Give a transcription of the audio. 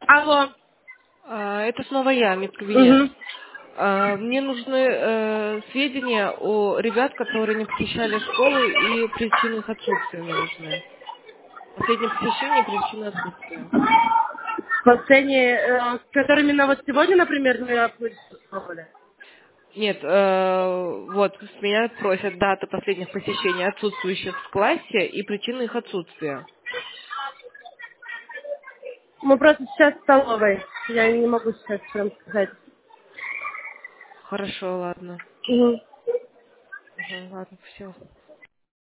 Алло. Это снова я, медкабинет. Угу. Мне нужны сведения о ребят, которые не посещали школу, и причины их отсутствия мне нужны. Последнее посещение и причины отсутствия. Последние, с которыми на вот сегодня, например, не пробовали. Нет, вот, с меня просят даты последних посещений отсутствующих в классе и причины их отсутствия. Мы просто сейчас в столовой. Я не могу сейчас прям сказать. Хорошо, ладно. Угу. Ага, ладно, все.